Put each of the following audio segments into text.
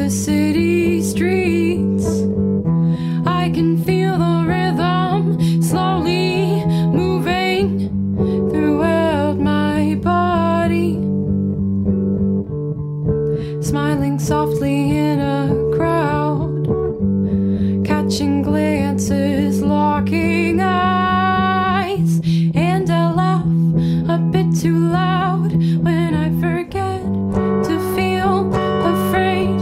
the city streets. I can feel the rhythm slowly moving throughout my body, smiling softly in a crowd, catching glances, locking eyes, and I laugh a bit too loud when I forget to feel afraid.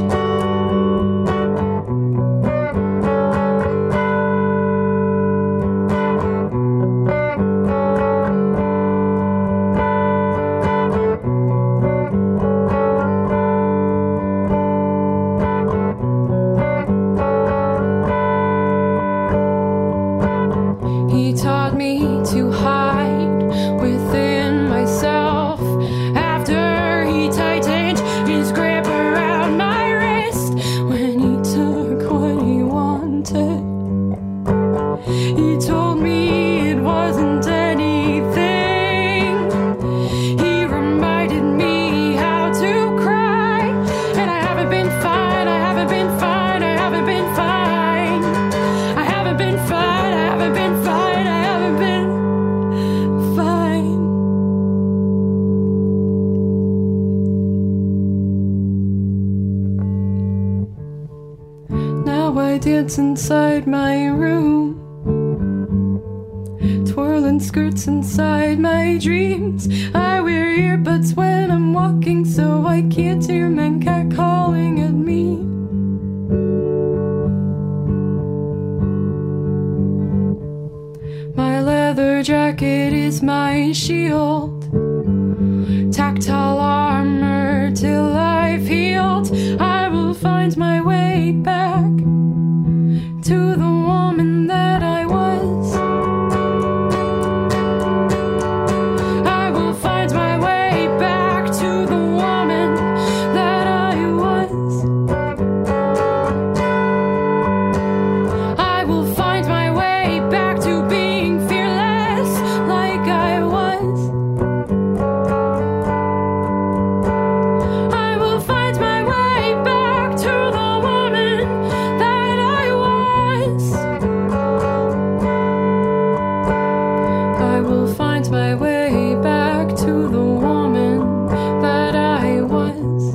He taught me to hide within myself after he tightened his grip around my wrist when he took what he wanted. He told me it wasn't anything. He reminded me how to cry, and I haven't been fine, I haven't been fine, I haven't been fine. I haven't been fine, I haven't been fine, I haven't been fine. Now I dance inside my room, twirling skirts inside my dreams. I wear earbuds when I'm walking so I can't hear men cat calling at me. My leather jacket is my shield, tactile armor till I've healed. I will find my way back to the woman that I was. I will find my way back to the woman that I was. I will find my way back to being fearless like I was. I will find my way back to the woman that I was. I will find my way back to the woman that I was.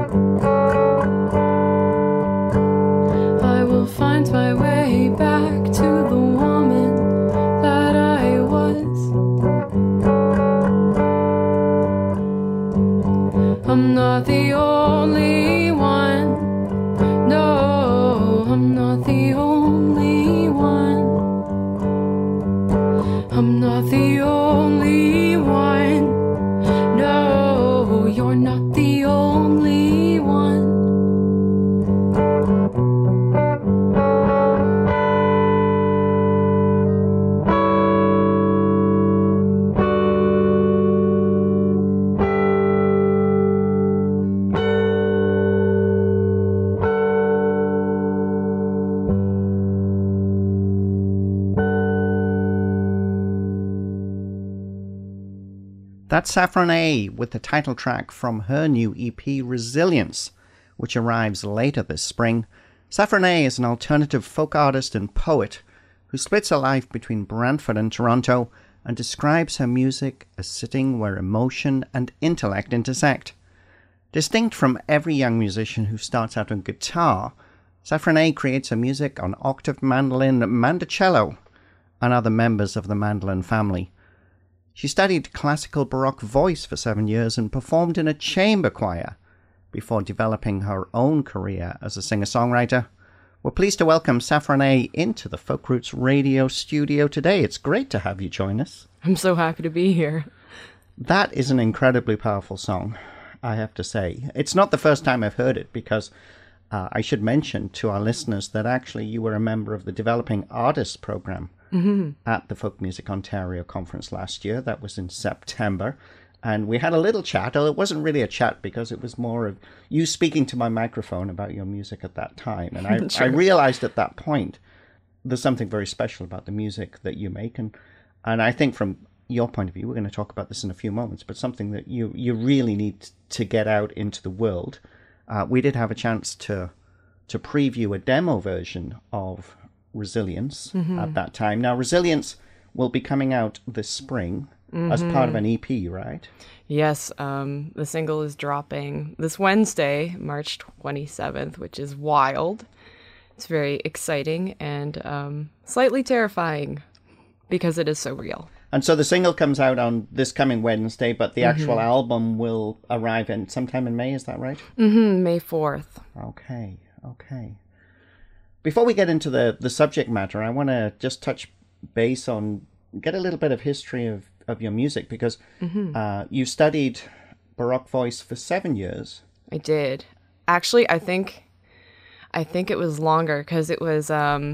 I will find my way back to the woman that I was. I'm not the only one. No, I'm not the only one. I'm not the only one. No, you're not the only one. That's Saffron A with the title track from her new EP Resilience, which arrives later this spring. Saffron A is an alternative folk artist and poet who splits her life between Brantford and Toronto and describes her music as sitting where emotion and intellect intersect. Distinct from every young musician who starts out on guitar, Saffron A creates her music on octave mandolin, mandocello, and other members of the mandolin family. She studied classical Baroque voice for 7 years and performed in a chamber choir before developing her own career as a singer-songwriter. We're pleased to welcome Saffron A into the Folk Roots Radio studio today. It's great to have you join us. I'm so happy to be here. That is an incredibly powerful song, I have to say. It's not the first time I've heard it because I should mention to our listeners that actually you were a member of the Developing Artists Program at the Folk Music Ontario conference last year. That was in September. And we had a little chat. It wasn't really a chat because it was more of you speaking to my microphone about your music at that time. And I realized at that point there's something very special about the music that you make. And I think from your point of view, we're going to talk about this in a few moments, but something that you really need to get out into the world. We did have a chance to to preview a demo version of Resilience at that time. Now, Resilience will be coming out this spring as part of an EP, right? Yes, the single is dropping this Wednesday, March 27th, which is wild. It's very exciting and slightly terrifying because it is so real. And so the single comes out on this coming Wednesday, but the actual album will arrive in sometime in May, is that right? May 4th. Okay. Before we get into the subject matter, I want to just touch base on, get a little bit of history of your music, because you studied Baroque voice for 7 years. I did. Actually, I think it was longer because it was,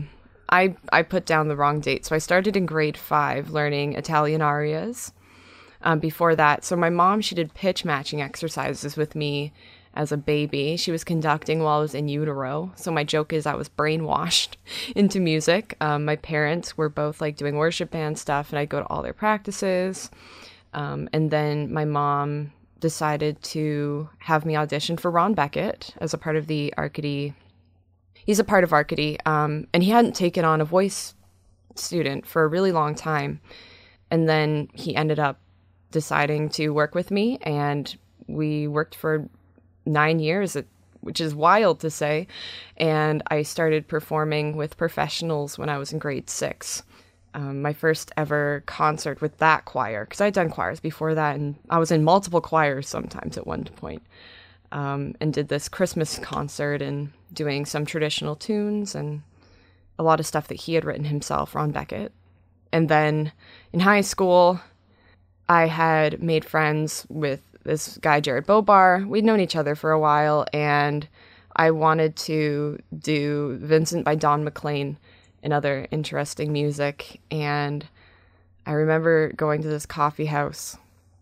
I put down the wrong date. So I started in grade 5 learning Italian arias before that. So my mom, she did pitch matching exercises with me as a baby. She was conducting while I was in utero. So my joke is I was brainwashed into music. My parents were both like doing worship band stuff, and I'd go to all their practices. And then my mom decided to have me audition for Ron Beckett as a part of the Arcady. He's a part of Arcady, and he hadn't taken on a voice student for a really long time. And then he ended up deciding to work with me, and we worked for 9 years, which is wild to say. And I started performing with professionals when I was in grade 6. My first ever concert with that choir, because I'd done choirs before that, and I was in multiple choirs sometimes at one point, and did this Christmas concert and doing some traditional tunes and a lot of stuff that he had written himself, Ron Beckett. And then in high school, I had made friends with this guy, Jared Bobar. We'd known each other for a while, and I wanted to do Vincent by Don McLean and other interesting music. And I remember going to this coffee house,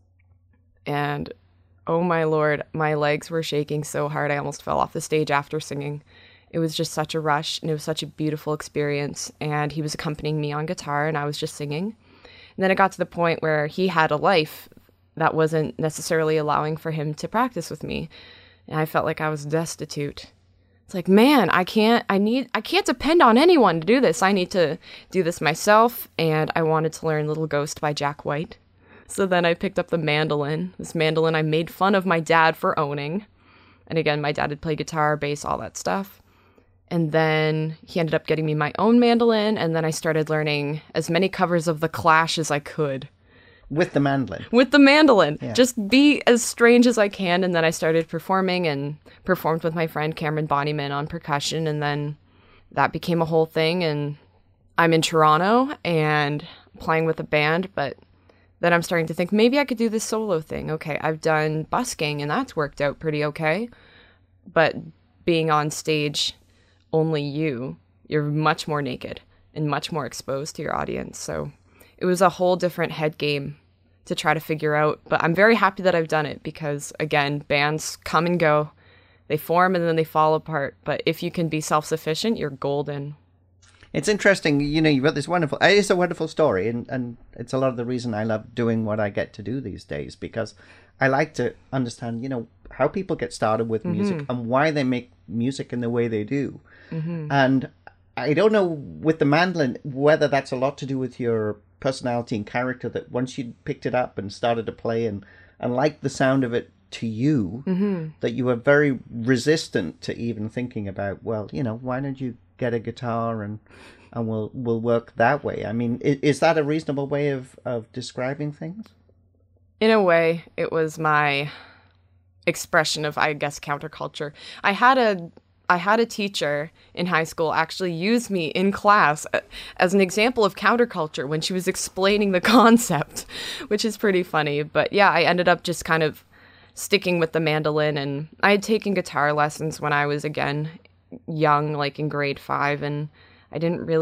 and oh my Lord, my legs were shaking so hard I almost fell off the stage after singing. It was just such a rush, and it was such a beautiful experience. And he was accompanying me on guitar, and I was just singing. And then it got to the point where he had a life that wasn't necessarily allowing for him to practice with me. And I felt like I was destitute. It's like, man, I can't depend on anyone to do this. I need to do this myself. And I wanted to learn Little Ghost by Jack White. So then I picked up the mandolin. This mandolin I made fun of my dad for owning. And again, my dad had played guitar, bass, all that stuff. And then he ended up getting me my own mandolin. And then I started learning as many covers of The Clash as I could. With the mandolin? With the mandolin. Yeah. Just be as strange as I can. And then I started performing and performed with my friend Cameron Bonnyman on percussion. And then that became a whole thing. And I'm in Toronto and playing with a band. But then I'm starting to think maybe I could do this solo thing. Okay, I've done busking and that's worked out pretty okay. But being on stage, only you're much more naked and much more exposed to your audience. So it was a whole different head game to try to figure out, but I'm very happy that I've done it because, again, bands come and go. They form and then they fall apart, but if you can be self-sufficient, you're golden. It's interesting, you've got this wonderful, it's a wonderful story, and it's a lot of the reason I love doing what I get to do these days, because I like to understand, how people get started with music and why they make music in the way they do. And I don't know with the mandolin whether that's a lot to do with your personality and character, that once you picked it up and started to play and liked the sound of it to you, that you were very resistant to even thinking about, well, why don't you get a guitar and we'll work that way. I mean, is that a reasonable way of describing things? In a way, it was my expression of, I guess, counterculture. I had a teacher in high school actually use me in class as an example of counterculture when she was explaining the concept, which is pretty funny. But yeah, I ended up just kind of sticking with the mandolin, and I had taken guitar lessons when I was, again, young, like in grade 5, and I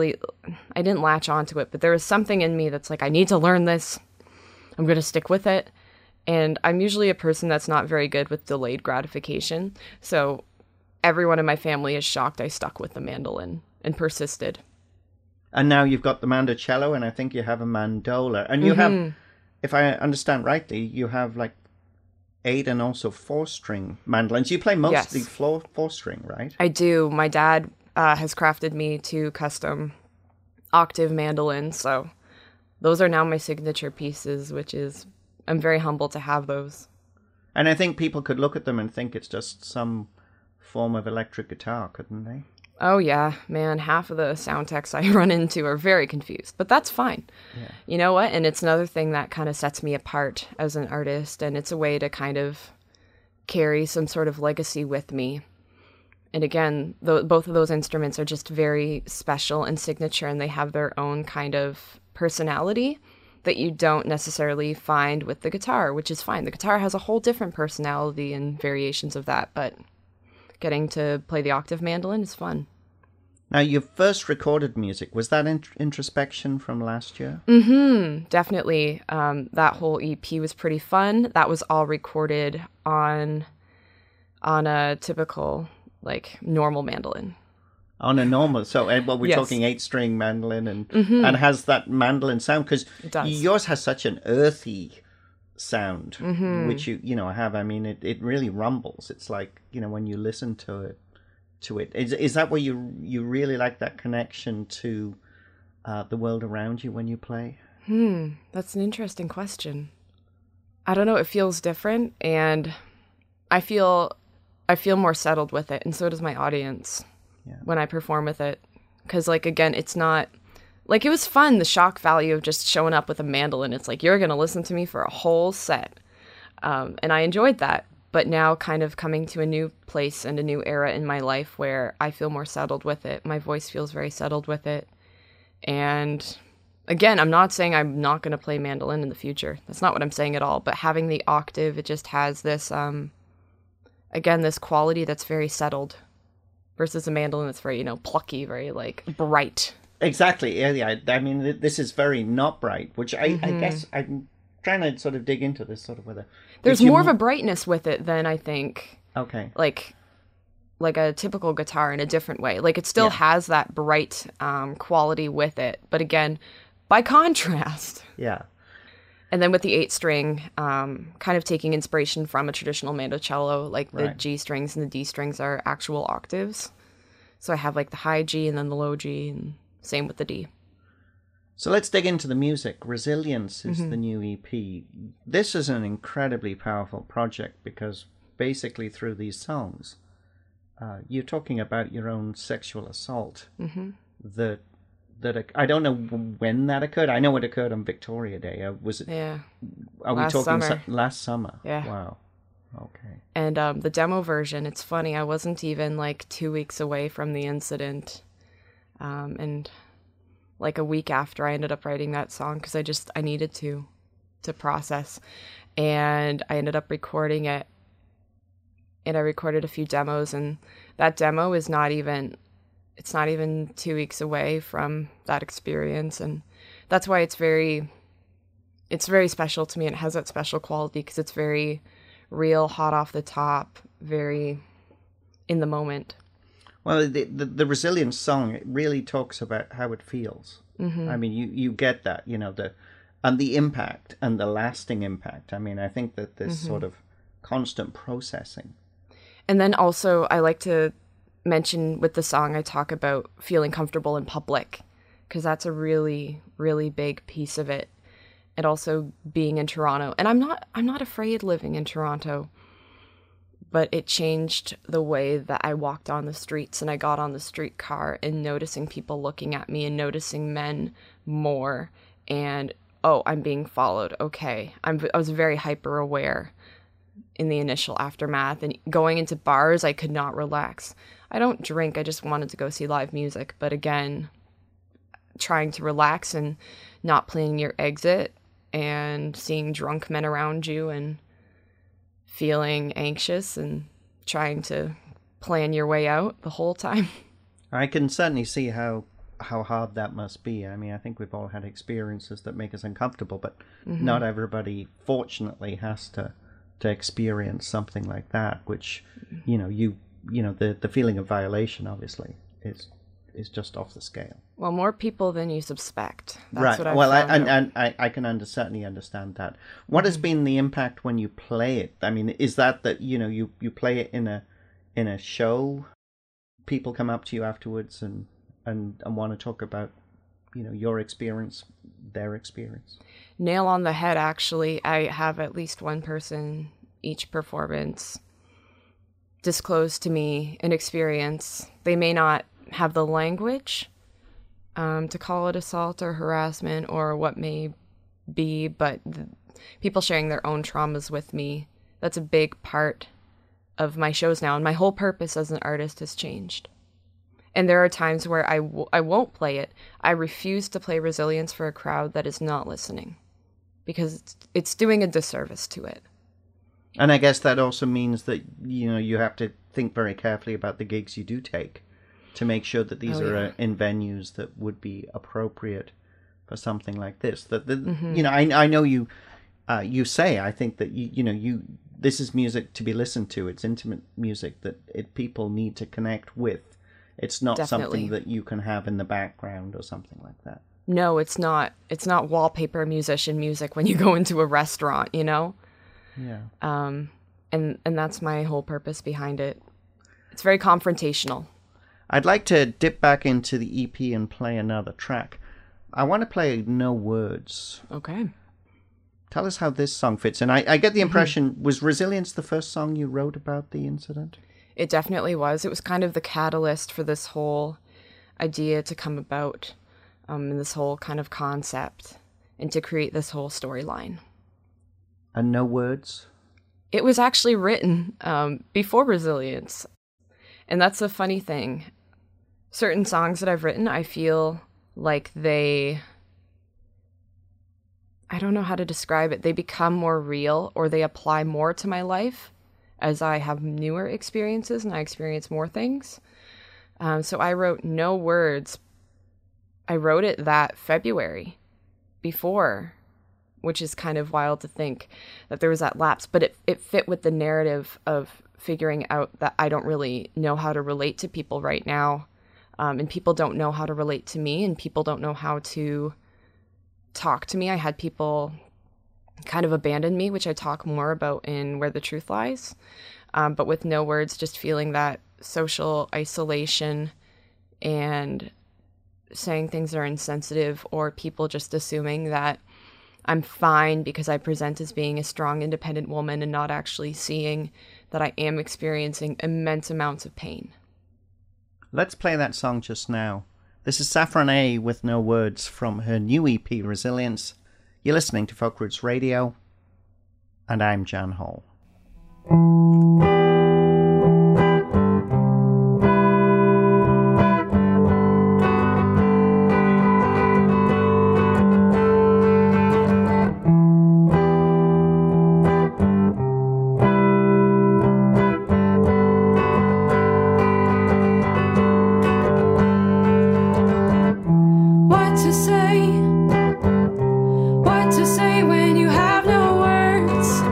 didn't latch onto it, but there was something in me that's like, I need to learn this. I'm going to stick with it. And I'm usually a person that's not very good with delayed gratification. So everyone in my family is shocked I stuck with the mandolin and persisted. And now you've got the mandocello, and I think you have a mandola. And you have, if I understand rightly, you have like 8 and also 4-string mandolins. You play mostly Yes. 4-string, right? I do. My dad has crafted me 2 custom octave mandolins, so those are now my signature pieces, which is, I'm very humbled to have those. And I think people could look at them and think it's just some form of electric guitar, couldn't they? Oh yeah, man, half of the sound techs I run into are very confused, but that's fine. Yeah. You know what? And it's another thing that kind of sets me apart as an artist, and it's a way to kind of carry some sort of legacy with me. And again, both of those instruments are just very special and signature, and they have their own kind of personality that you don't necessarily find with the guitar, which is fine. The guitar has a whole different personality and variations of that, but getting to play the octave mandolin is fun. Now, your first recorded music, was that introspection from last year? Definitely. That whole EP was pretty fun. That was all recorded on a typical, like, normal mandolin. On a normal, so we're Yes. talking 8-string mandolin, and has that mandolin sound, because It does. yours has such an earthy sound, which you know have. I mean, it really rumbles. It's like, you know, when you listen to it. Is that where you really like that connection to the world around you when you play? That's an interesting question. I don't know. It feels different, and I feel more settled with it, and so does my audience when I perform with it. Because, like, again, it's not like, it was fun. The shock value of just showing up with a mandolin. It's like, you're gonna listen to me for a whole set, and I enjoyed that. But now, kind of coming to a new place and a new era in my life where I feel more settled with it. My voice feels very settled with it, and again, I'm not saying I'm not going to play mandolin in the future. That's not what I'm saying at all. But having the octave, it just has this, again, this quality that's very settled versus a mandolin that's very, you know, plucky, very, like, bright. Exactly. Yeah. I mean, this is very not bright, which I guess I'm trying to sort of dig into this sort of whether There's more of a brightness with it than I think, okay, like a typical guitar in a different way. Like, it still has that bright quality with it, but again, by contrast. yeah. And then with the 8-string, kind of taking inspiration from a traditional mandocello, like the Right. G strings and the D strings are actual octaves. So I have like the high G and then the low G, and same with the D. So let's dig into the music. Resilience is the new EP. This is an incredibly powerful project because basically through these songs, you're talking about your own sexual assault. That I don't know when that occurred. I know it occurred on Victoria Day. Was it? Yeah. Are Last we talking summer. last summer? Yeah. Wow. Okay. And the demo version, it's funny, I wasn't even like 2 weeks away from the incident. And like a week after, I ended up writing that song because I needed to process. And I ended up recording it. And I recorded a few demos, and that demo is it's not even 2 weeks away from that experience. And that's why it's very special to me. And it has that special quality because it's very real, hot off the top, very in the moment. Well, the Resilience song, it really talks about how it feels. I mean, you get that, you know, the impact and the lasting impact. I mean, I think that this sort of constant processing. And then also, I like to mention with the song, I talk about feeling comfortable in public, because that's a really, really big piece of it. And also being in Toronto. And I'm not afraid living in Toronto, but it changed the way that I walked on the streets, and I got on the streetcar and noticing people looking at me and noticing men more. And, oh, I'm being followed. Okay. I was very hyper aware in the initial aftermath, and going into bars, I could not relax. I don't drink. I just wanted to go see live music. But again, trying to relax and not planning your exit and seeing drunk men around you and feeling anxious and trying to plan your way out the whole time. I can certainly see how hard that must be. I mean, I think we've all had experiences that make us uncomfortable, but not everybody, fortunately, has to experience something like that, which, you know, the feeling of violation, obviously, is is just off the scale. Well, more people than you suspect. That's right. What I've well, found I can certainly understand that. What has been the impact when you play it? I mean, is that you play it in a show? People come up to you afterwards and want to talk about your experience, their experience. Nail on the head. Actually, I have at least one person each performance disclose to me an experience. They may not have the language to call it assault or harassment or what may be, but people sharing their own traumas with me, that's a big part of my shows now, and my whole purpose as an artist has changed. And there are times where I won't play it. I refuse to play Resilience for a crowd that is not listening, because it's doing a disservice to it. And I guess that also means that you have to think very carefully about the gigs you do take, to make sure that these are in venues that would be appropriate for something like this. That I know you say, I think that this is music to be listened to. It's intimate music that people need to connect with. It's not something that you can have in the background or something like that. No, it's not. It's not wallpaper musician music when you go into a restaurant, Yeah. And that's my whole purpose behind it. It's very confrontational. I'd like to dip back into the EP and play another track. I want to play No Words. Okay. Tell us how this song fits. And I get the impression, was Resilience the first song you wrote about the incident? It definitely was. It was kind of the catalyst for this whole idea to come about, and this whole kind of concept, and to create this whole storyline. And No Words? It was actually written before Resilience. And that's the funny thing. Certain songs that I've written, I feel like I don't know how to describe it. They become more real, or they apply more to my life as I have newer experiences and I experience more things. So I wrote No Words. I wrote it that February before, which is kind of wild to think that there was that lapse, but it fit with the narrative of figuring out that I don't really know how to relate to people right now. And people don't know how to relate to me, and people don't know how to talk to me. I had people kind of abandon me, which I talk more about in Where the Truth Lies. But with No Words, just feeling that social isolation and saying things that are insensitive, or people just assuming that I'm fine because I present as being a strong, independent woman, and not actually seeing that I am experiencing immense amounts of pain. Let's play that song just now. This is Saffron A with No Words from her new EP, Resilience. You're listening to Folk Roots Radio, and I'm Jan Hall. What to say when you have no words?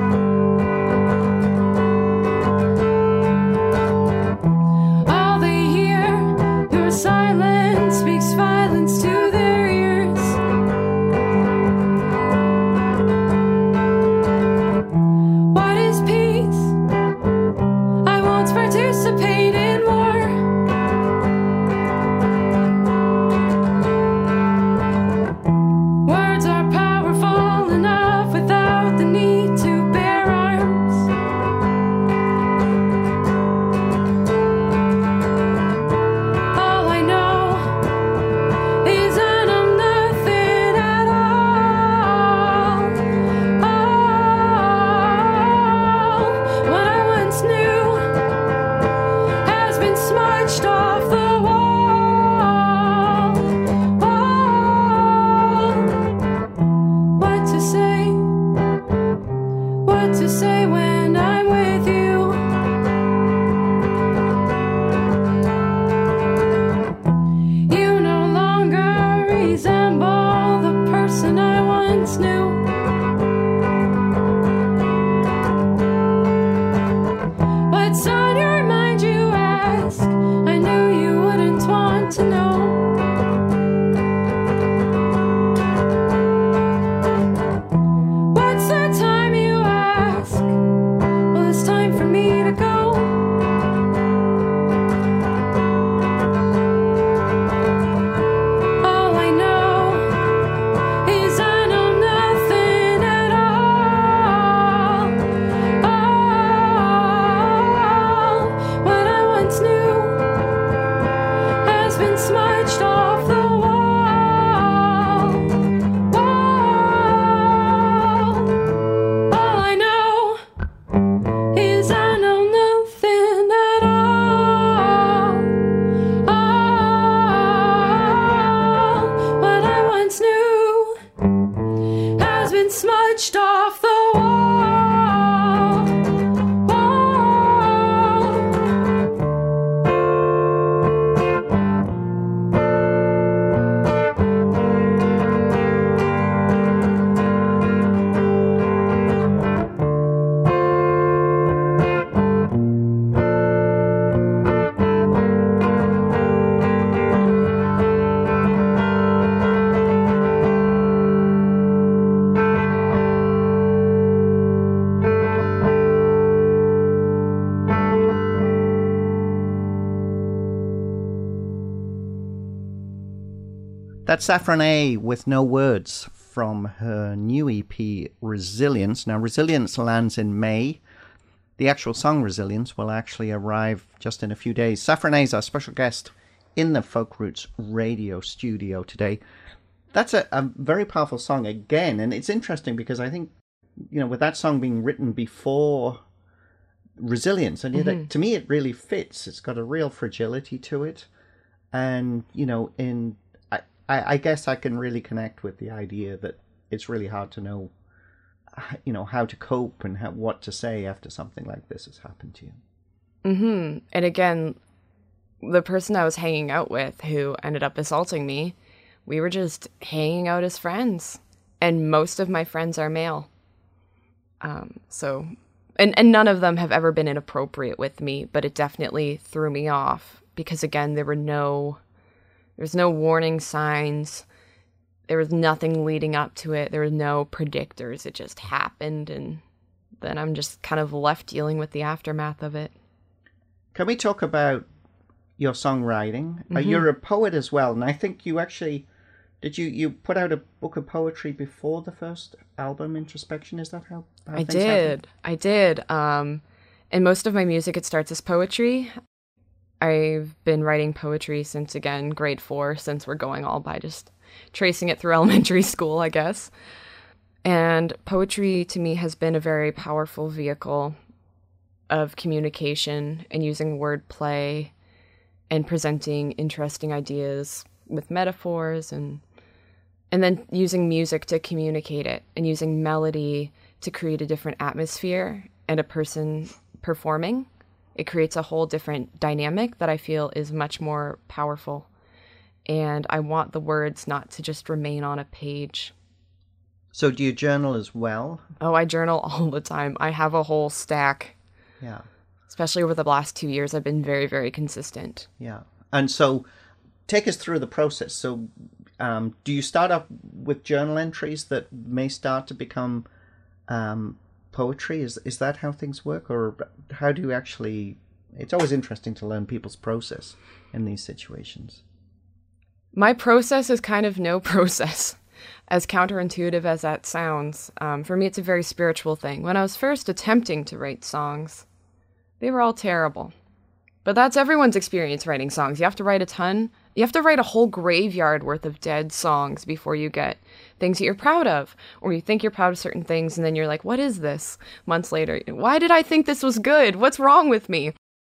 to know That's Saffron A with No Words from her new EP, Resilience. Now, Resilience lands in May. The actual song Resilience will actually arrive just in a few days. Saffron A is our special guest in the Folk Roots radio studio today. That's a very powerful song again, and it's interesting because I think, with that song being written before Resilience, and to me it really fits. It's got a real fragility to it, and I guess I can really connect with the idea that it's really hard to know, how to cope and what to say after something like this has happened to you. And again, the person I was hanging out with who ended up assaulting me, we were just hanging out as friends, and most of my friends are male. And none of them have ever been inappropriate with me, but it definitely threw me off because, again, there's no warning signs. There was nothing leading up to it. There were no predictors. It just happened, and then I'm just kind of left dealing with the aftermath of it. Can we talk about your songwriting? You're a poet as well, and I think you actually... Did you put out a book of poetry before the first album, Introspection? Is that how I things did. happened? I did. In most of my music, it starts as poetry. I've been writing poetry since, again, grade 4, since we're going all by just tracing it through elementary school, I guess. And poetry, to me, has been a very powerful vehicle of communication and using wordplay and presenting interesting ideas with metaphors and then using music to communicate it and using melody to create a different atmosphere and a person performing. It creates a whole different dynamic that I feel is much more powerful. And I want the words not to just remain on a page. So do you journal as well? Oh, I journal all the time. I have a whole stack. Yeah. Especially over the last 2 years, I've been very, very consistent. Yeah. And so take us through the process. So do you start up with journal entries that may start to become poetry? Is that how things work? Or how do you actually... It's always interesting to learn people's process in these situations. My process is kind of no process, as counterintuitive as that sounds. For me, it's a very spiritual thing. When I was first attempting to write songs, they were all terrible. But that's everyone's experience writing songs. You have to write a ton. You have to write a whole graveyard worth of dead songs before you get things that you're proud of. Or you think you're proud of certain things, and then you're like, what is this? Months later, why did I think this was good? What's wrong with me?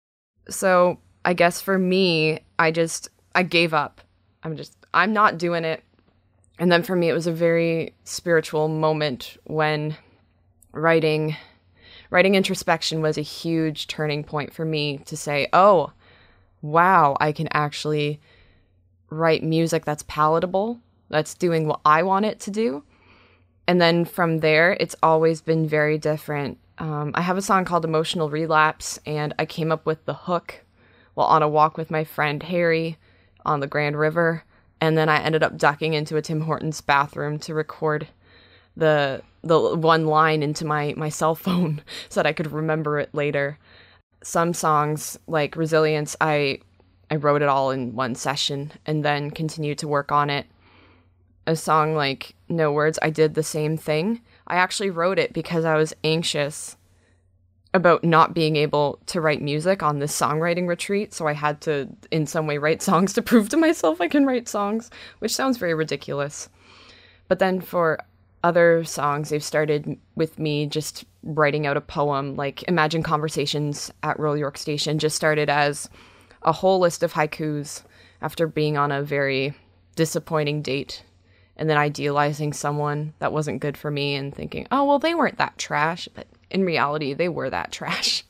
So I guess for me, I gave up. I'm not doing it. And then for me, it was a very spiritual moment when writing Introspection was a huge turning point for me to say, oh, wow, I can actually write music that's palatable, that's doing what I want it to do. And then from there, it's always been very different. I have a song called Emotional Relapse, and I came up with the hook while on a walk with my friend Harry on the Grand River. And then I ended up ducking into a Tim Hortons bathroom to record the one line into my cell phone so that I could remember it later. Some songs, like Resilience, I wrote it all in one session and then continued to work on it. A song like No Words, I did the same thing. I actually wrote it because I was anxious about not being able to write music on this songwriting retreat, so I had to, in some way, write songs to prove to myself I can write songs, which sounds very ridiculous. But then for other songs, they've started with me just writing out a poem, like Imagine Conversations at Royal York Station just started as a whole list of haikus after being on a very disappointing date and then idealizing someone that wasn't good for me and thinking, oh, well, they weren't that trash, but in reality, they were that trash.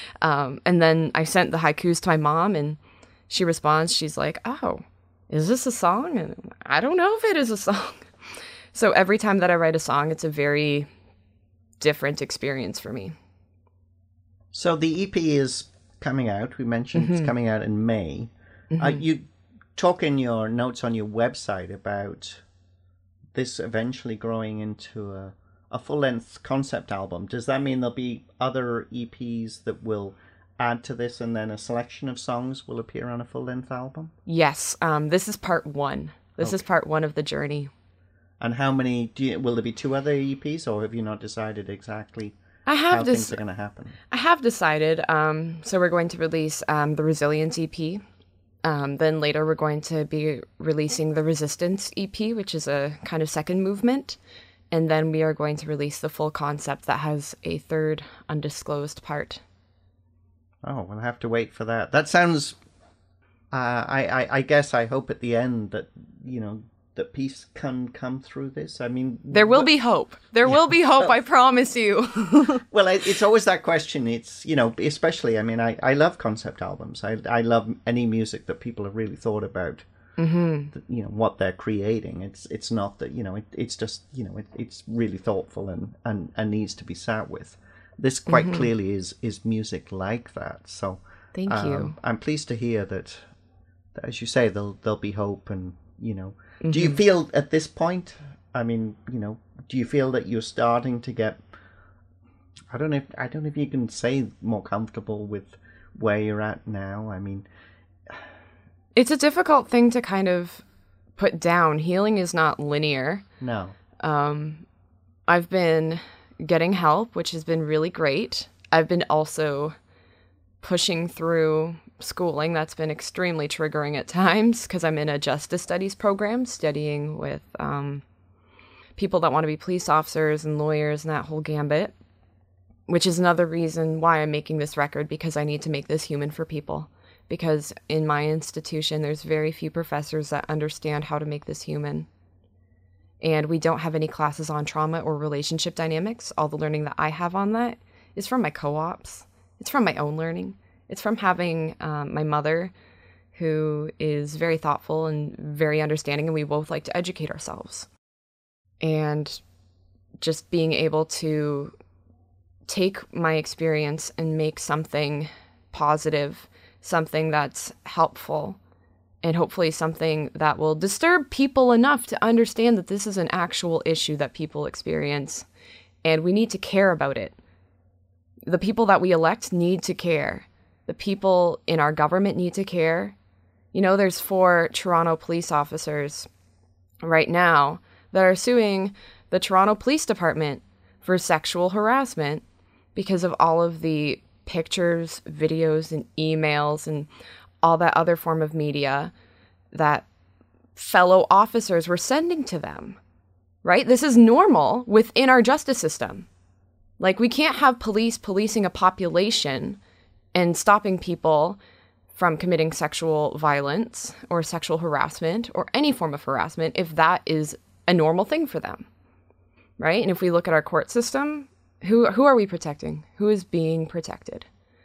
And then I sent the haikus to my mom, and she responds, she's like, oh, is this a song? And I don't know if it is a song. So every time that I write a song, it's a very different experience for me. So the EP is coming out. We mentioned it's coming out in May. You talk in your notes on your website about this eventually growing into a full-length concept album. Does that mean there'll be other EPs that will add to this and then a selection of songs will appear on a full-length album? Yes. This is part 1 This is part one of the journey. And how many will there be 2 other EPs, or have you not decided exactly how things are going to happen? I have decided. So we're going to release the Resilience EP. Then later we're going to be releasing the Resistance EP, which is a kind of second movement. And then we are going to release the full concept that has a third undisclosed part. Oh, we'll have to wait for that. That sounds... I guess I hope at the end that, that peace can come through this. I mean... There will be hope. There will be hope, I promise you. Well, it's always that question. It's, especially, I mean, I love concept albums. I love any music that people have really thought about, what they're creating. It's not that, it's just, it's really thoughtful and needs to be sat with. This quite clearly is music like that. So thank you. I'm pleased to hear that, as you say, there'll be hope. And do you feel at this point? I mean, do you feel that you're starting to get? I don't know if you can say more comfortable with where you're at now. I mean, it's a difficult thing to kind of put down. Healing is not linear. No. I've been getting help, which has been really great. I've been also pushing through schooling. That's been extremely triggering at times because I'm in a justice studies program studying with people that want to be police officers and lawyers and that whole gambit, which is another reason why I'm making this record, because I need to make this human for people. Because in my institution, there's very few professors that understand how to make this human. And we don't have any classes on trauma or relationship dynamics. All the learning that I have on that is from my co-ops. It's from my own learning. It's from having my mother, who is very thoughtful and very understanding, and we both like to educate ourselves. And just being able to take my experience and make something positive, something that's helpful, and hopefully something that will disturb people enough to understand that this is an actual issue that people experience, and we need to care about it. The people that we elect need to care. The people in our government need to care. There's 4 Toronto police officers right now that are suing the Toronto Police Department for sexual harassment because of all of the pictures, videos, and emails and all that other form of media that fellow officers were sending to them, right? This is normal within our justice system. Like, we can't have police policing a population and stopping people from committing sexual violence or sexual harassment or any form of harassment if that is a normal thing for them, right? And if we look at our court system, who are we protecting? Who is being protected?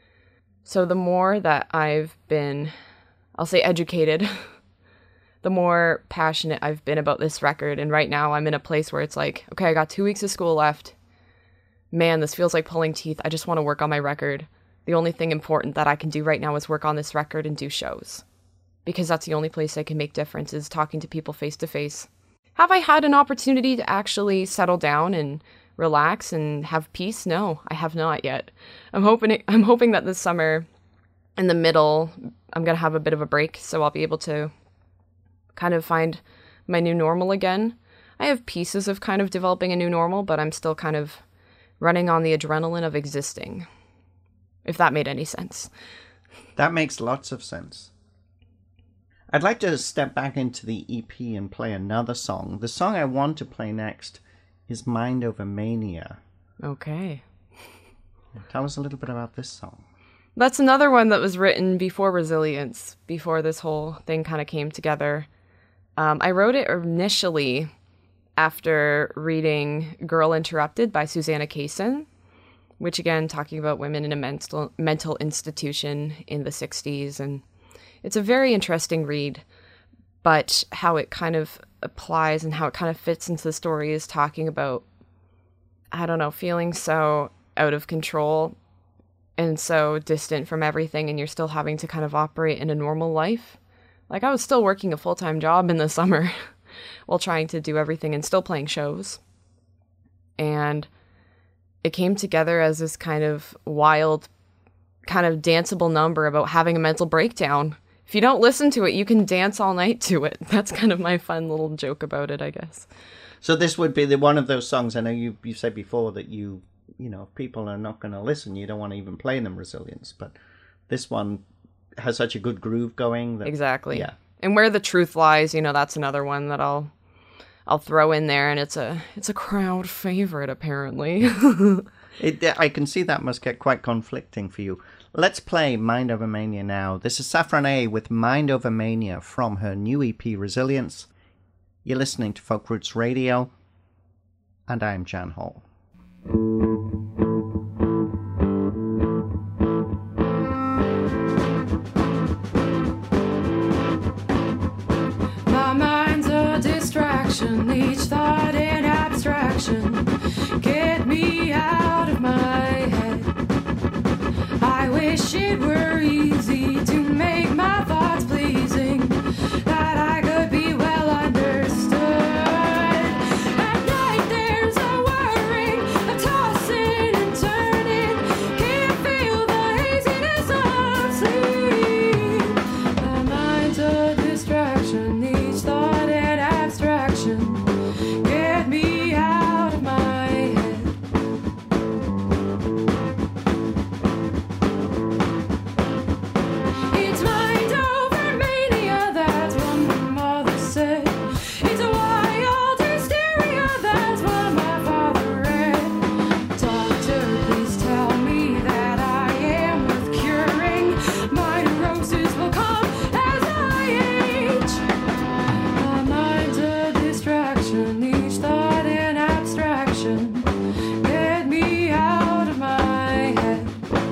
So the more that I've been, I'll say, educated, the more passionate I've been about this record. And right now I'm in a place where it's like, okay, I got 2 weeks of school left. Man, this feels like pulling teeth. I just want to work on my record. The only thing important that I can do right now is work on this record and do shows. Because that's the only place I can make difference, is talking to people face to face. Have I had an opportunity to actually settle down and relax and have peace? No, I have not yet. I'm hoping that this summer, in the middle, I'm going to have a bit of a break, so I'll be able to kind of find my new normal again. I have pieces of kind of developing a new normal, but I'm still kind of running on the adrenaline of existing, if that made any sense. That makes lots of sense. I'd like to step back into the EP and play another song. The song I want to play next is Mind Over Mania. Okay. Tell us a little bit about this song. That's another one that was written before Resilience, before this whole thing kind of came together. I wrote it initially after reading Girl Interrupted by Susanna Kaysen, which, again, talking about women in a mental institution in the 60s. And it's a very interesting read, but how it kind of applies and how it kind of fits into the story is talking about, I don't know, feeling so out of control and so distant from everything, and you're still having to kind of operate in a normal life. Like, I was still working a full-time job in the summer while trying to do everything and still playing shows. And it came together as this kind of wild, kind of danceable number about having a mental breakdown, if you don't listen to it, you can dance all night to it. That's kind of my fun little joke about it, I guess. So this would be one of those songs. I know you said before that you know, if people are not going to listen, you don't want to even play them Resilience. But this one has such a good groove going. Exactly. Yeah. And Where the Truth Lies, you know, that's another one that I'll throw in there, and it's a crowd favorite apparently. I can see that must get quite conflicting for you. Let's play Mind Over Mania now. This is Saffron A with Mind Over Mania from her new EP Resilience. You're listening to Folk Roots Radio, and I'm Jan Hall. My mind's a distraction, each thought an abstraction. Get me out of my head. I wish it were easy to make my thoughts pleasing, that I could be well understood. At night there's a whirring, a tossing and turning. Can't feel the haziness of sleep. My mind's a distraction, each thought an abstraction. Get me out of my head. It's mind over mania, that's what my mother said. It's a wild hysteria, that's what my father read. Doctor, please tell me that I am worth curing. My neurosis will come as I age. My mind's a distraction, each thought an abstraction. Get me out of my head.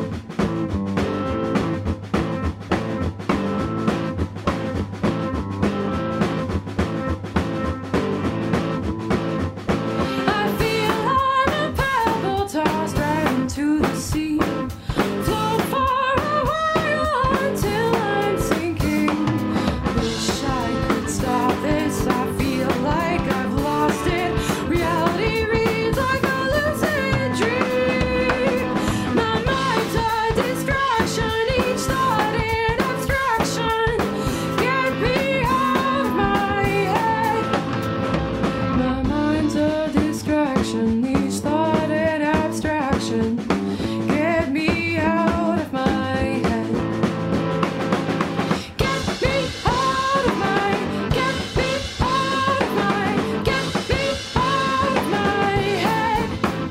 I feel I'm a pebble tossed right into the sea. Float for a while until I'm sinking. Wish I could stop this. I feel like I've lost it. Reality reads like a lucid dream. My mind's a distraction, each thought an abstraction. Get me out of my head. My mind's a distraction, each thought an abstraction. Get me out of my head. Get me out of my, get me out of my, get me out of my head.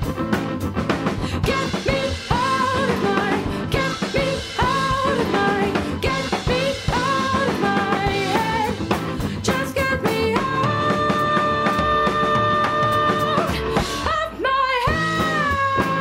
Get me out of my, get me out of my, get me out of my head. Just get me out of my head.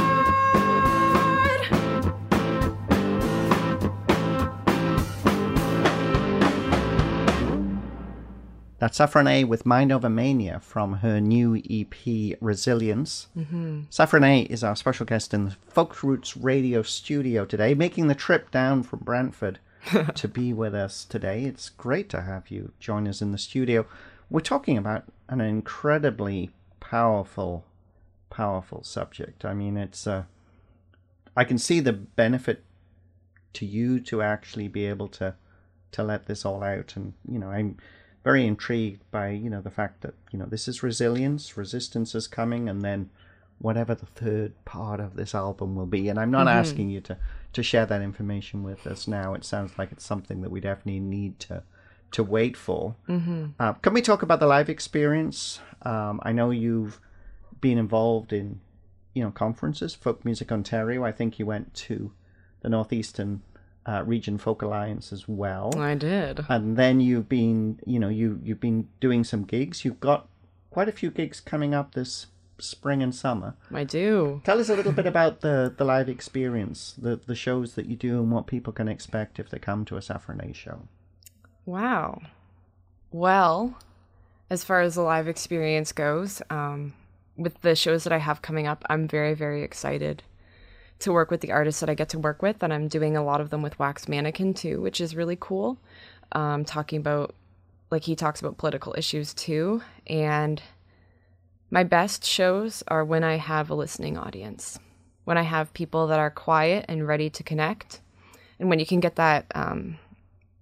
That's Saffron A with Mind Over Mania from her new EP Resilience. Saffron A is our special guest in the Folk Roots Radio studio today, making the trip down from Brantford to be with us today. It's great to have you join us in the studio. We're talking about an incredibly powerful subject. I mean, it's I can see the benefit to you to actually be able to let this all out, and you know, I'm very intrigued by, you know, the fact that, you know, this is resilience, resistance is coming, and then whatever the third part of this album will be. And I'm not asking you to share that information with us now. It sounds like it's something that we definitely need to wait for. Can we talk about the live experience? I know you've been involved in, you know, conferences, Folk Music Ontario. I think you went to the Northeastern Region Folk Alliance as well. I did. And then you've been, you know, you've been doing some gigs. You've got quite a few gigs coming up this spring and summer. I do. Tell us a little bit about the live experience, the shows that you do, and what people can expect if they come to a Saffron A show. Wow. Well, as far as the live experience goes, with the shows that I have coming up, I'm very, very excited to work with the artists that I get to work with, and I'm doing a lot of them with Wax Mannequin too, which is really cool. Talking about, like, he talks about political issues too, and my best shows are when I have a listening audience, when I have people that are quiet and ready to connect, and when you can get that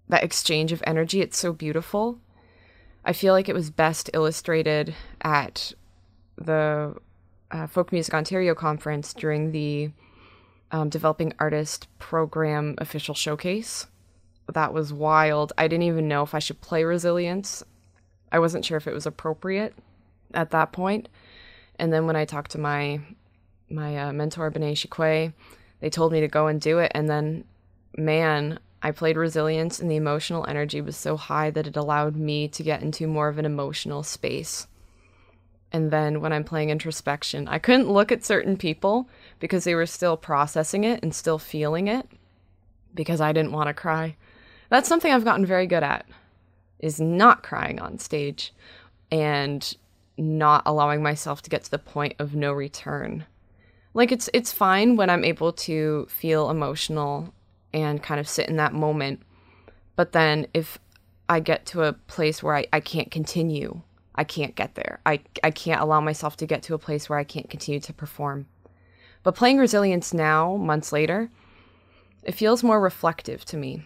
that exchange of energy. It's so beautiful. I feel like it was best illustrated at the Folk Music Ontario conference during the Developing Artist Program official showcase. That was wild. I didn't even know if I should play Resilience. I wasn't sure if it was appropriate at that point. And then when I talked to my mentor, Bené Chiquet, they told me to go and do it. And then, man, I played Resilience, and the emotional energy was so high that it allowed me to get into more of an emotional space. And then when I'm playing Introspection, I couldn't look at certain people because they were still processing it and still feeling it, because I didn't want to cry. That's something I've gotten very good at, is not crying on stage and not allowing myself to get to the point of no return. Like, it's fine when I'm able to feel emotional and kind of sit in that moment. But then if I get to a place where I can't continue, I can't get there. I can't allow myself to get to a place where I can't continue to perform. But playing Resilience now, months later, it feels more reflective to me.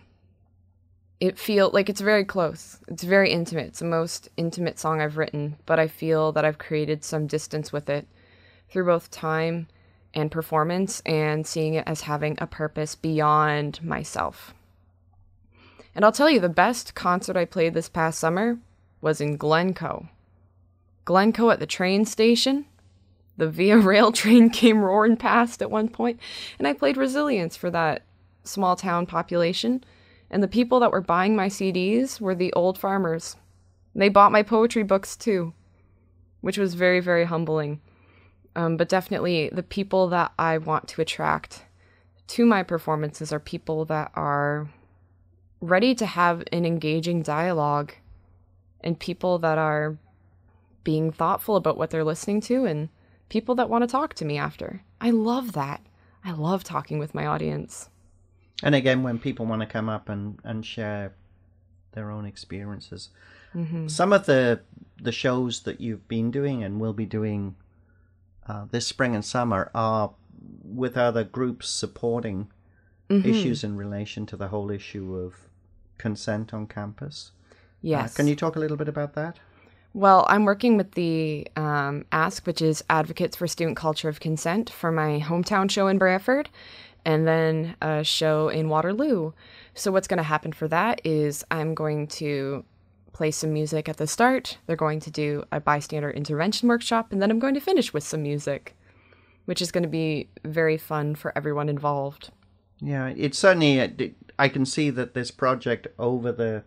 It feels like it's very close. It's very intimate. It's the most intimate song I've written, but I feel that I've created some distance with it through both time and performance, and seeing it as having a purpose beyond myself. And I'll tell you, the best concert I played this past summer was in Glencoe. Glencoe at the train station. The Via Rail train came roaring past at one point, and I played Resilience for that small town population. And the people that were buying my CDs were the old farmers. They bought my poetry books too, which was very, very humbling. But definitely the people that I want to attract to my performances are people that are ready to have an engaging dialogue, and people that are being thoughtful about what they're listening to, and people that want to talk to me after. I love that. I love talking with my audience. And again, when people want to come up and share their own experiences. Mm-hmm. Some of the shows that you've been doing and will be doing this spring and summer are with other groups supporting issues in relation to the whole issue of consent on campus. Yes. Can you talk a little bit about that? Well, I'm working with the ASC, which is Advocates for Student Culture of Consent, for my hometown show in Brantford, and then a show in Waterloo. So what's going to happen for that is I'm going to play some music at the start. They're going to do a bystander intervention workshop, and then I'm going to finish with some music, which is going to be very fun for everyone involved. Yeah, it's certainly, I can see that this project over the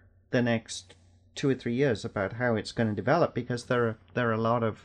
next 2 or 3 years about how it's going to develop, because there are a lot of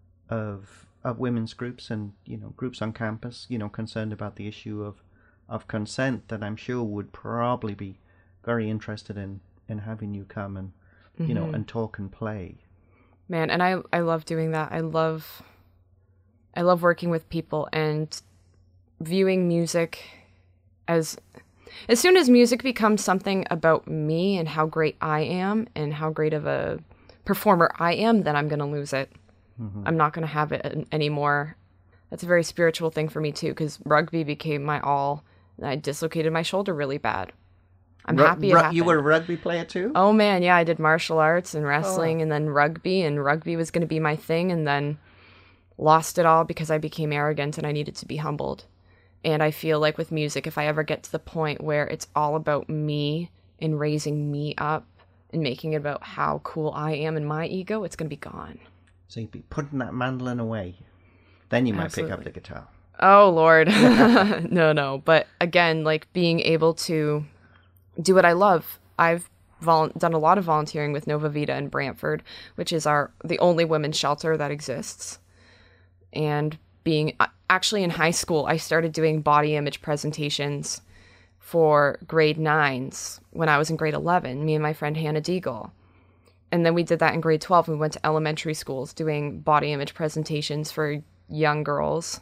women's groups and groups on campus concerned about the issue of consent that I'm sure would probably be very interested in having you come and and talk and play. Man, and I love doing that. I love working with people and viewing music as soon as music becomes something about me and how great I am and how great of a performer I am, then I'm going to lose it. Mm-hmm. I'm not going to have it anymore. That's a very spiritual thing for me too, because rugby became my all, and I dislocated my shoulder really bad. I'm happy it happened. You were a rugby player too? Oh man, yeah, I did martial arts and wrestling and then rugby, and rugby was going to be my thing, and then lost it all because I became arrogant and I needed to be humbled. And I feel like with music, if I ever get to the point where it's all about me and raising me up and making it about how cool I am and my ego, it's going to be gone. So you'd be putting that mandolin away. Then you might pick up the guitar. Oh, Lord. No. But again, like being able to do what I love. I've done a lot of volunteering with Nova Vita in Brantford, which is the only women's shelter that exists. And being actually in high school, I started doing body image presentations for grade 9s when I was in grade 11, me and my friend Hannah Deagle. And then we did that in grade 12. We went to elementary schools doing body image presentations for young girls.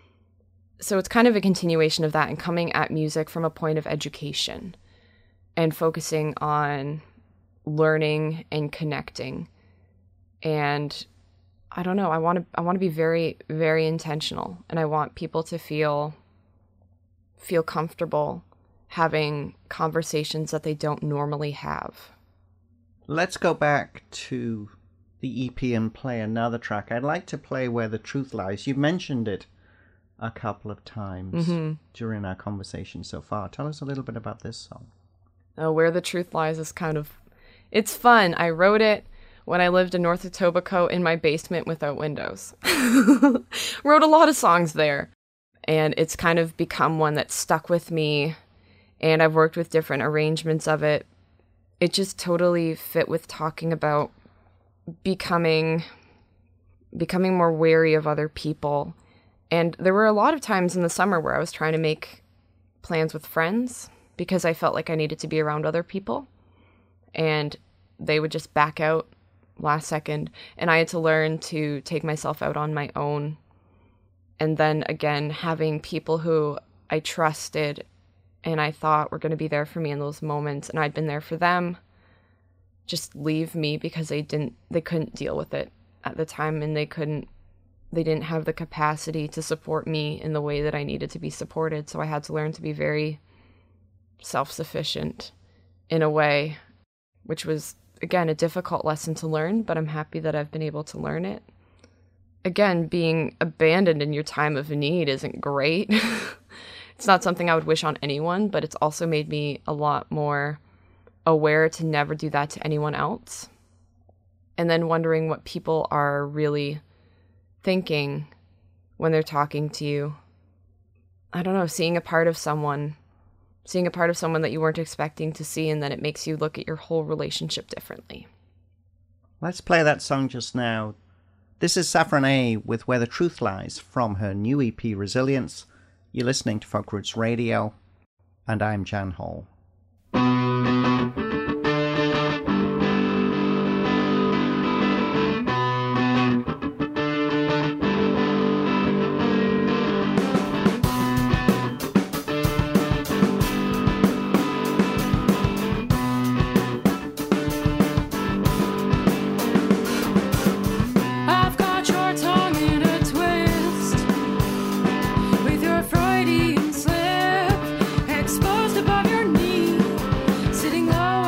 So it's kind of a continuation of that and coming at music from a point of education and focusing on learning and connecting. And I don't know, I want to be very, very intentional, and I want people to feel comfortable having conversations that they don't normally have. Let's go back to the EP and play another track. I'd like to play Where the Truth Lies. You mentioned it a couple of times during our conversation so far. Tell us a little bit about this song. Where the Truth Lies is it's fun. I wrote it when I lived in North Etobicoke in my basement without windows. Wrote a lot of songs there. And it's kind of become one that stuck with me. And I've worked with different arrangements of it. It just totally fit with talking about becoming more wary of other people. And there were a lot of times in the summer where I was trying to make plans with friends because I felt like I needed to be around other people. And they would just back out last second. And I had to learn to take myself out on my own. And then again, having people who I trusted and I thought were going to be there for me in those moments, and I'd been there for them, just leave me because they couldn't deal with it at the time, and they didn't have the capacity to support me in the way that I needed to be supported. So I had to learn to be very self-sufficient in a way, which was, again, a difficult lesson to learn, but I'm happy that I've been able to learn it. Again, being abandoned in your time of need isn't great. It's not something I would wish on anyone, but it's also made me a lot more aware to never do that to anyone else. And then wondering what people are really thinking when they're talking to you. I don't know, seeing a part of someone that you weren't expecting to see, and then it makes you look at your whole relationship differently. Let's play that song just now. This is Saffron A with Where the Truth Lies from her new EP Resilience. You're listening to Folk Roots Radio, and I'm Jan Hall. I've got your tongue in a twist with your Freudian slip exposed above your knee, sitting low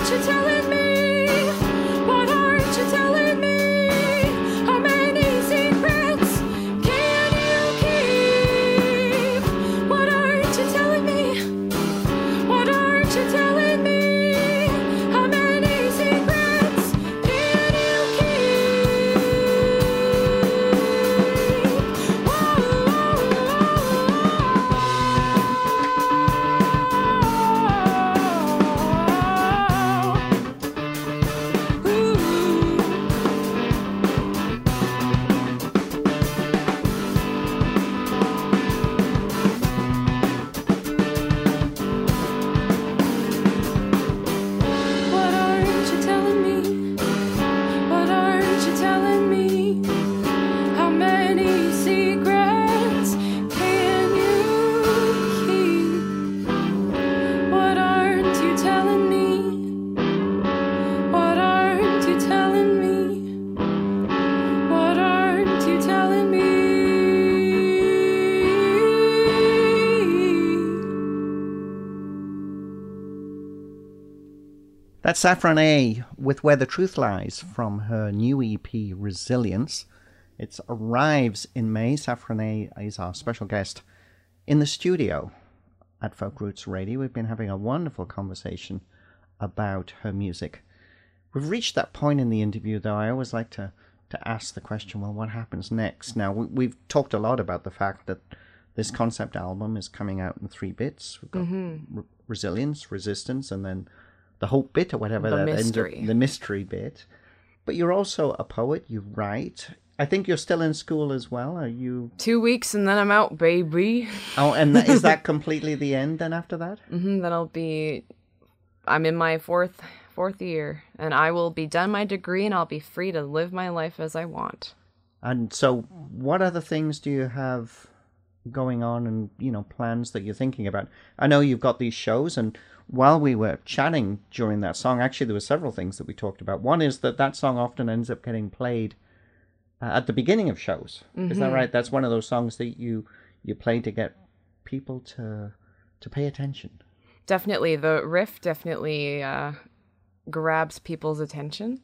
aren't you telling me? What aren't you telling me? How many secrets can you keep? What aren't you telling me? What aren't you telling me? How many secrets can you keep? What aren't you telling me? What aren't you telling me? How many secrets can you keep? What aren't you telling me? What aren't you telling me? What aren't you telling me? That's Saffron A with Where the Truth Lies from her new EP Resilience. It arrives in May. Saffron A is our special guest in the studio at Folk Roots Radio. We've been having a wonderful conversation about her music. We've reached that point in the interview, though. I always like to ask the question, well, what happens next? Now, we've talked a lot about the fact that this concept album is coming out in 3 bits. We've got Resilience, Resistance, and then the Hope bit, or whatever The that mystery. ends up, the mystery bit. But you're also a poet. You write. I think you're still in school as well. Are you? 2 weeks and then I'm out, baby. Oh, and is that completely the end then after that? I'm in my fourth year, and I will be done my degree, and I'll be free to live my life as I want. And so, what other things do you have going on, and plans that you're thinking about? I know you've got these shows, and while we were chatting during that song, actually there were several things that we talked about. One is that song often ends up getting played at the beginning of shows. Is that right? That's one of those songs that you play to get people to pay attention. Definitely, the riff definitely grabs people's attention.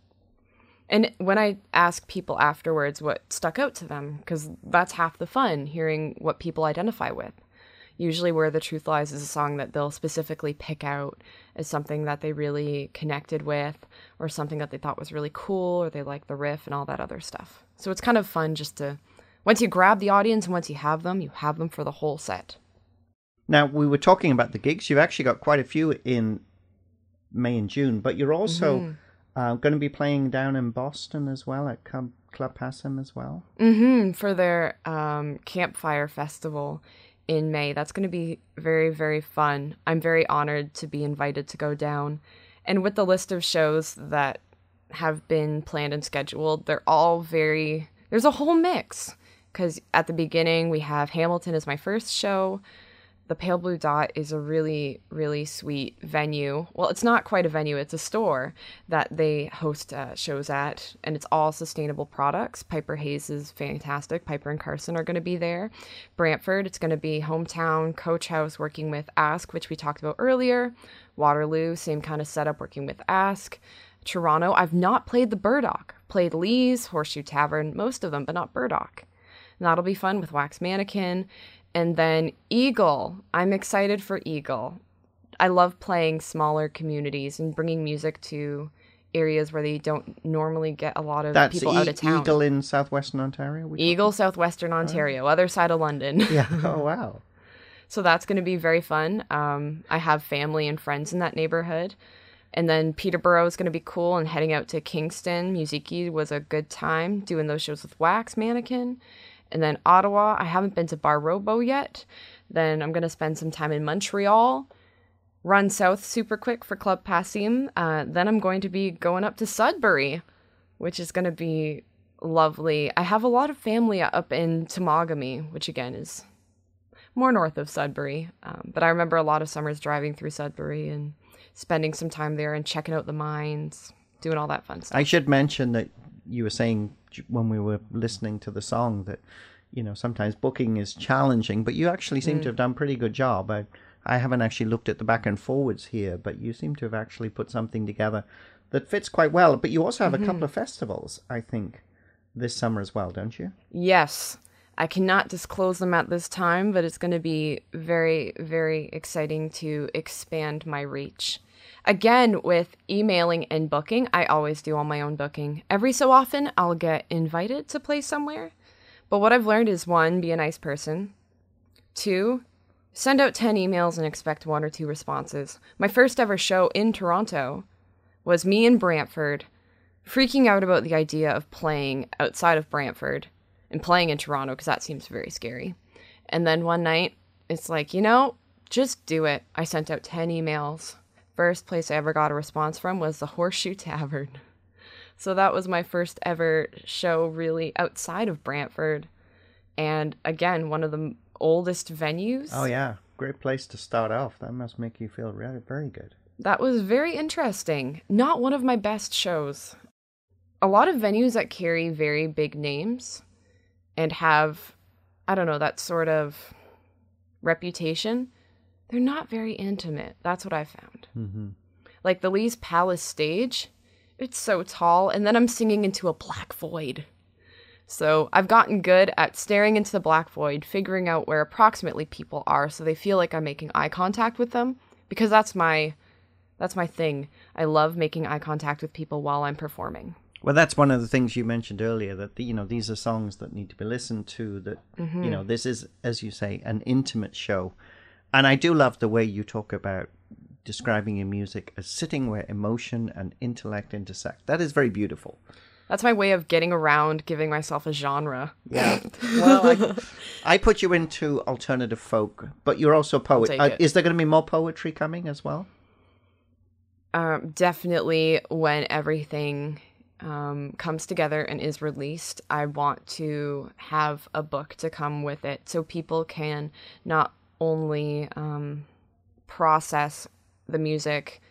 And when I ask people afterwards what stuck out to them, because that's half the fun, hearing what people identify with. Usually Where the Truth Lies is a song that they'll specifically pick out as something that they really connected with, or something that they thought was really cool, or they like the riff and all that other stuff. So it's kind of fun just to, once you grab the audience and once you have them for the whole set. Now, we were talking about the gigs. You've actually got quite a few in May and June, but you're also going to be playing down in Boston as well at Club Passim as well. For their Campfire Festival in May. That's going to be very, very fun. I'm very honored to be invited to go down. And with the list of shows that have been planned and scheduled, they're all there's a whole mix. Because at the beginning, we have Hamilton as my first show. The Pale Blue Dot is a really, really sweet venue. Well, it's not quite a venue. It's a store that they host shows at, and it's all sustainable products. Piper Hayes is fantastic. Piper and Carson are going to be there. Brantford, it's going to be Hometown, Coach House, working with Ask, which we talked about earlier. Waterloo, same kind of setup, working with Ask. Toronto, I've not played the Burdock. Played Lee's, Horseshoe Tavern, most of them, but not Burdock. And that'll be fun with Wax Mannequin. And then Eagle. I'm excited for Eagle. I love playing smaller communities and bringing music to areas where they don't normally get a lot of people out of town. That's Eagle in southwestern Ontario? Eagle, southwestern Ontario, other side of London. Yeah. Oh, wow. So that's going to be very fun. I have family and friends in that neighborhood. And then Peterborough is going to be cool, and heading out to Kingston. Musiki was a good time doing those shows with Wax Mannequin. And then Ottawa, I haven't been to Bar Robo yet. Then I'm going to spend some time in Montreal, run south super quick for Club Passim. Then I'm going to be going up to Sudbury, which is going to be lovely. I have a lot of family up in Temagami, which again is more north of Sudbury. But I remember a lot of summers driving through Sudbury and spending some time there and checking out the mines, doing all that fun stuff. I should mention that you were saying when we were listening to the song that, sometimes booking is challenging, but you actually seem to have done a pretty good job. I haven't actually looked at the back and forwards here, but you seem to have actually put something together that fits quite well. But you also have a couple of festivals, I think, this summer as well, don't you? Yes. I cannot disclose them at this time, but it's going to be very, very exciting to expand my reach. Again, with emailing and booking, I always do all my own booking. Every so often, I'll get invited to play somewhere. But what I've learned is 1, be a nice person. 2, send out 10 emails and expect 1 or 2 responses. My first ever show in Toronto was me in Brantford, freaking out about the idea of playing outside of Brantford and playing in Toronto because that seems very scary. And then one night, it's like, just do it. I sent out 10 emails. First place I ever got a response from was the Horseshoe Tavern. So that was my first ever show really outside of Brantford. And again, one of the oldest venues. Oh, yeah. Great place to start off. That must make you feel really, very good. That was very interesting. Not one of my best shows. A lot of venues that carry very big names and have, I don't know, that sort of reputation, they're not very intimate. That's what I found. Mm-hmm. Like the Lee's Palace stage, it's so tall, and then I'm singing into a black void. So I've gotten good at staring into the black void, figuring out where approximately people are so they feel like I'm making eye contact with them, because that's my thing. I love making eye contact with people while I'm performing. Well, that's one of the things you mentioned earlier, that these are songs that need to be listened to, that this is, as you say, an intimate show. And I do love the way you talk about describing your music as sitting where emotion and intellect intersect. That is very beautiful. That's my way of getting around giving myself a genre. Yeah. Well, I put you into alternative folk, but you're also a poet. Is there going to be more poetry coming as well? Definitely when everything comes together and is released, I want to have a book to come with it so people can not only process the music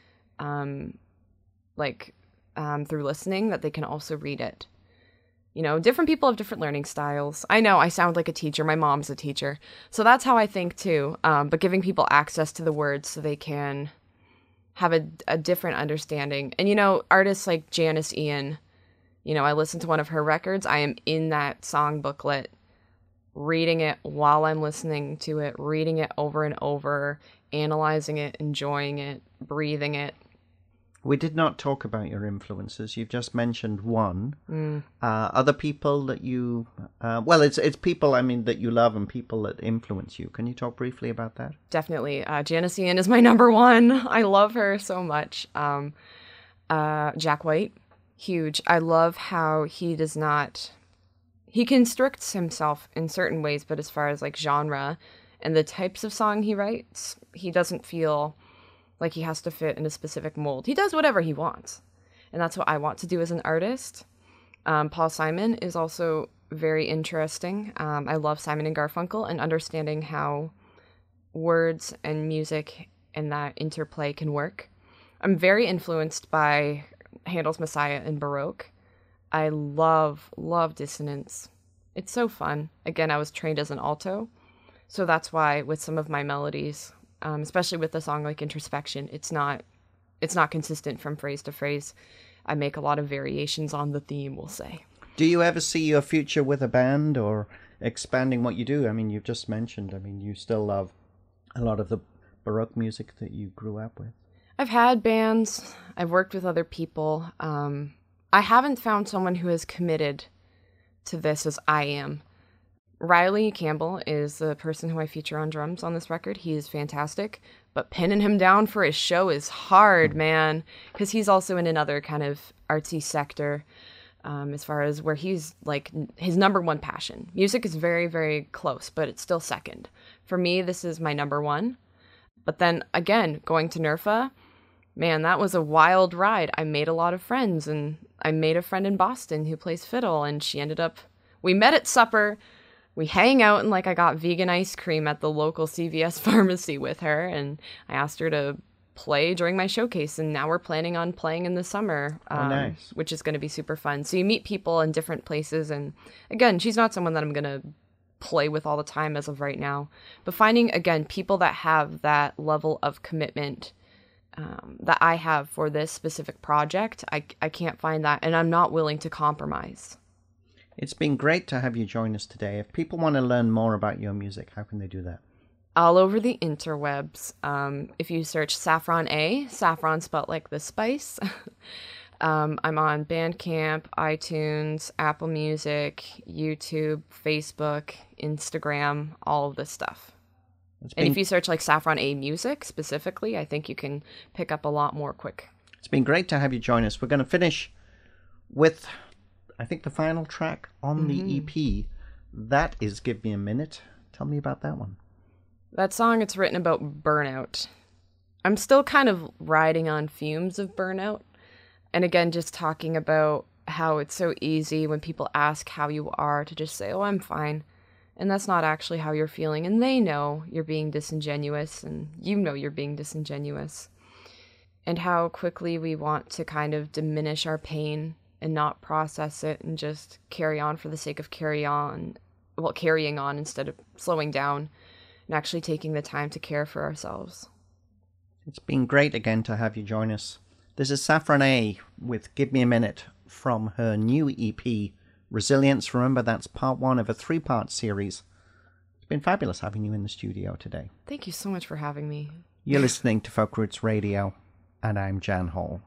through listening, that they can also read it. Different people have different learning styles. I know I sound like a teacher. My mom's a teacher. So that's how I think too. But giving people access to the words so they can have a different understanding. And, artists like Janice Ian, I listened to one of her records. I am in that song booklet, reading it while I'm listening to it, reading it over and over, analyzing it, enjoying it, breathing it. We did not talk about your influences. You've just mentioned one. Other people that you... it's people, that you love and people that influence you. Can you talk briefly about that? Definitely. Janice Ian is my number one. I love her so much. Jack White, huge. I love how he does not... He constricts himself in certain ways, but as far as genre and the types of song he writes, he doesn't feel like he has to fit in a specific mold. He does whatever he wants. And that's what I want to do as an artist. Paul Simon is also very interesting. I love Simon and Garfunkel and understanding how words and music and that interplay can work. I'm very influenced by Handel's Messiah and Baroque. I love dissonance. It's so fun. Again, I was trained as an alto. So that's why with some of my melodies, especially with a song like Introspection, it's not consistent from phrase to phrase. I make a lot of variations on the theme, we'll say. Do you ever see your future with a band or expanding what you do? You've just mentioned, you still love a lot of the Baroque music that you grew up with. I've had bands. I've worked with other people. I haven't found someone who is committed to this as I am. Riley Campbell is the person who I feature on drums on this record. He is fantastic, but pinning him down for his show is hard, man, because he's also in another kind of artsy sector as far as where he's his number one passion. Music is very, very close, but it's still second. For me, this is my number one. But then again, going to NERFA, man, that was a wild ride. I made a lot of friends, and I made a friend in Boston who plays fiddle, and we met at supper. We hang out, and I got vegan ice cream at the local CVS pharmacy with her, and I asked her to play during my showcase, and now we're planning on playing in the summer, nice. Which is going to be super fun. So you meet people in different places, and again, she's not someone that I'm going to play with all the time as of right now. But finding, again, people that have that level of commitment that I have for this specific project, I can't find that, and I'm not willing to compromise. It's been great to have you join us today. If people want to learn more about your music, how can they do that? All over the interwebs. If you search Saffron A, saffron spelled like the spice. I'm on Bandcamp, iTunes, Apple Music, YouTube, Facebook, Instagram, all of this stuff. And if you search like Saffron A Music specifically, I think you can pick up a lot more quick. It's been great to have you join us. We're going to finish with, I think, the final track on the EP. That is Give Me a Minute. Tell me about that one. That song, it's written about burnout. I'm still kind of riding on fumes of burnout. And again, just talking about how it's so easy when people ask how you are to just say, oh, I'm fine. And that's not actually how you're feeling. And they know you're being disingenuous, and you know you're being disingenuous. And how quickly we want to kind of diminish our pain and not process it and just carry on for the sake of carrying on instead of slowing down and actually taking the time to care for ourselves. It's been great again to have you join us. This is Saffron A with Give Me a Minute from her new EP, Resilience. Remember, that's part 1 of a 3-part series. It's been fabulous having you in the studio today. Thank you so much for having me. You're listening to Folk Roots Radio, and I'm Jan Hall.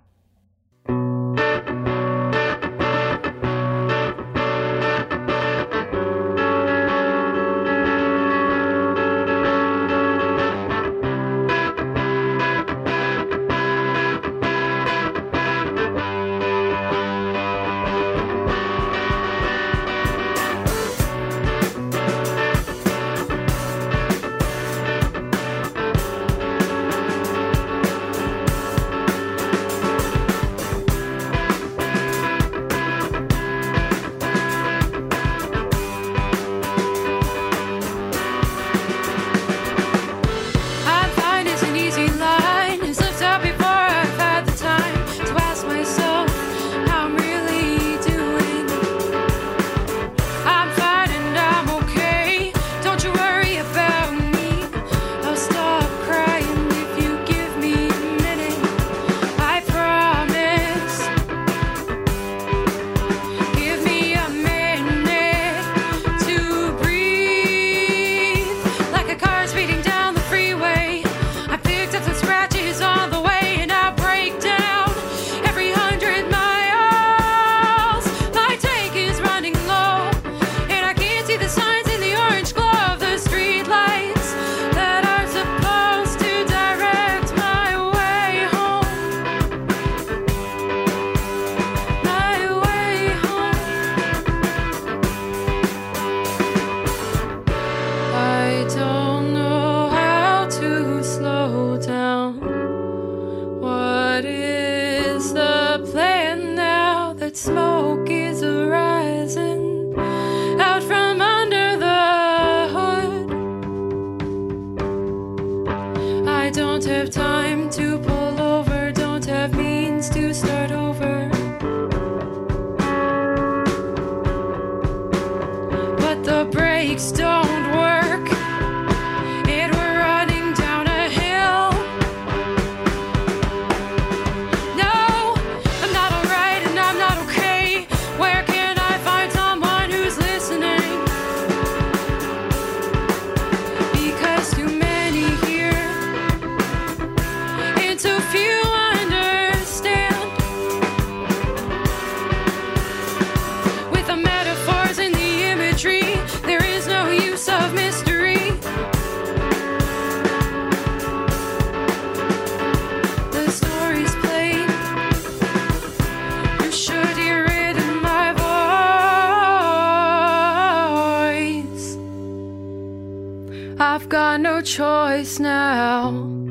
Smoke is arising out from under the hood. I don't have time to pull over, don't have means to start over. But the brakes don't work, and we're running down a hill. No, I'm not alright and I'm not okay. Where can I find someone who's listening? Because too many hear and too few understand. With the metaphors and the imagery, there is no use of mystery. The story's played, you should hear it in my voice. I've got no choice now.